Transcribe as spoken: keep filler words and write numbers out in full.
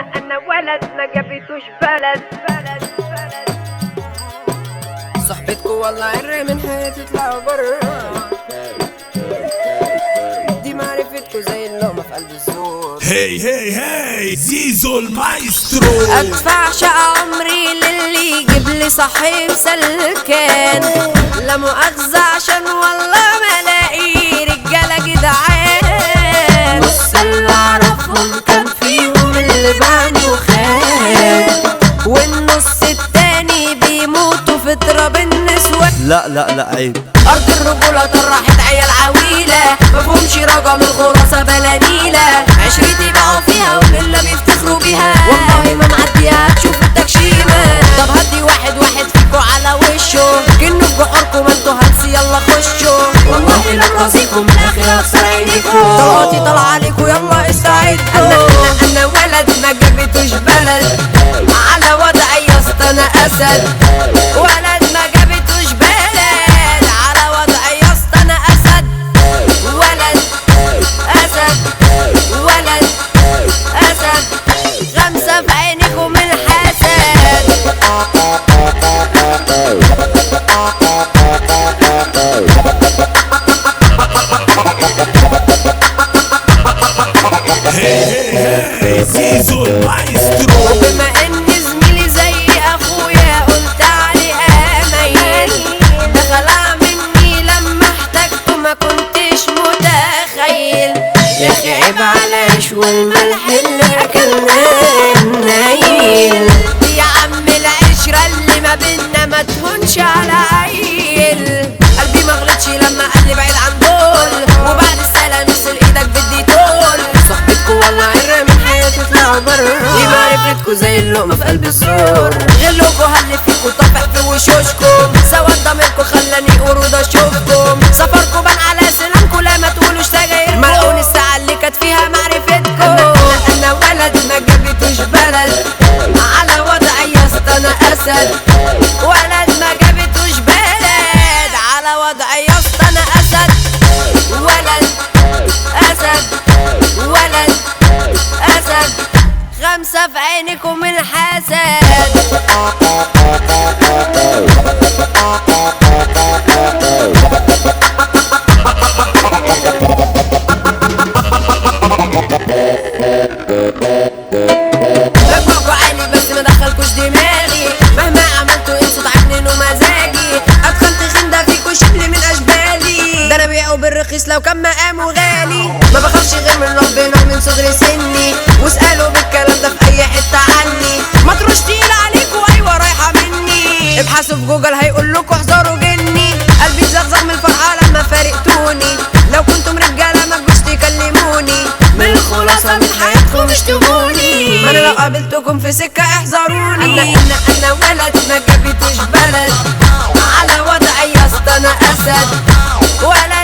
انا انا ولد ما جابتوش بلد بلد بلد. صاحبتكو والله عرة من حياتي تطلعوا برا، دي معرفتكو زي اللقمة في قلب الزور. هي هي هي زيزو المايسترو. ادفعش عمري للي يجيب لي صاحب سلكان، لا مؤاخذة عشان والله ما الاقي رجالة جدعان. نص اللي اعرفهم كان فيهم اللي بعني وخان، والنص التاني بيموتوا في تراب النسوان. لا لا لا عيب. ارض الرجولة طرحت عيال عويلة، مفهومش رقم الخلاصة بلا نيلة. عشرتي بقوا فيها ولله بيفتخروا بيها، والله ما معديها تشوف التكشيمة. طب هدي واحد واحد فيكو على وشه، كنوا في بحوركم انتوا هلسي يلا خشوا. والله لو راسيكم من الاخر هكسر عينيكم، طلعتي طالعة عليكم يلا استعدوا. انا انا انا ولد ما جابتوش بلد، على وضعي يا اسطى انا اسد. ولد ما جابتوش بلد، على وضعي يا اسطى انا اسد. ولد اسد ولد اسد، غمسة في عينيكم الحسد. زيزو المايسترو. وبما ان زميلي زي اخويا قلت عليه امين، ده خلع مني لما احتجته ما كنتش متخيل. يا اخي عيب على العيش والملح اللي اكلناه نايل. يا عم العشرة اللي ما بينا ما تهونش على عيل. قلبي ما غلطش لما قال لي بعيد عن دول، وبعد السلام اغسل ايدك بدي طول. صاحبتكو والله عرة من حياتي تطلعوا برا، دي معرفتكو زي اللقمة في قلب الزور. غلوكو هل فيكو طافح في وشوشكم، سواد ضميركو خلاني قرود اشوفكم. سفركو بان على سنانكو لا ما تقولوش سجايركم، ملعون الساعة اللي كانت فيها معرفتكو. انا انا ولد ما جابتوش بلد، على وضعي يا اسطى انا اسد. ولد ما جابتوش بلد، على وضعي يا اسطى انا اسد. ولد اسد ولد اسد، غمسة في عينيكم الحسد. رجعكو عالي بس ما دخلكوش دماغي، مهما عملتوا انسوا تعجننوا مزاجي. ادخلت خندة فيكو شبل من اشبالي، ده انا بيعه بالرخيص لو كان مقامه غالي. ما بخافش غير من ربنا من صغر سني، واسألوا بالكلام ده في اي حتة عني. ما تروش تقيل عليكوا ايوه رايحة مني، ابحثوا في جوجل هيقولكوا احذروا جني. قلبي زغزغ من الفرحة لما فارقتوني، لو كنتم رجالة ما تجوش تكلموني. من الخلاصة من حياتكم اشتموني، ما انا لو قابلتكم في سكة احذروني. انا انا انا ولد ما جابتوش بلد، على وضعي يا اسطى انا اسد. ولد